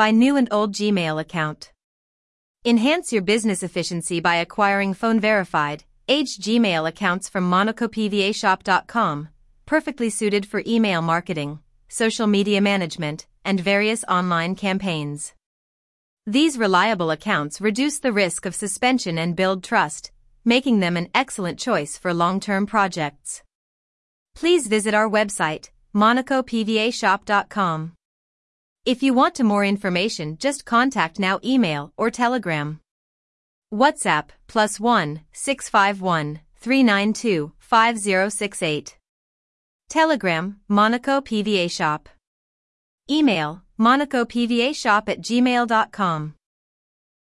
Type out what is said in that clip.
Buy new and old Gmail account. Enhance your business efficiency by acquiring phone-verified, aged Gmail accounts from MonacoPVAShop.com, perfectly suited for email marketing, social media management, and various online campaigns. These reliable accounts reduce the risk of suspension and build trust, making them an excellent choice for long-term projects. Please visit our website, MonacoPVAShop.com. If you want more information, just contact now, email or telegram. WhatsApp +1 651 392 5068. Telegram, Monaco PVA Shop. Email, monacopvashop@gmail.com.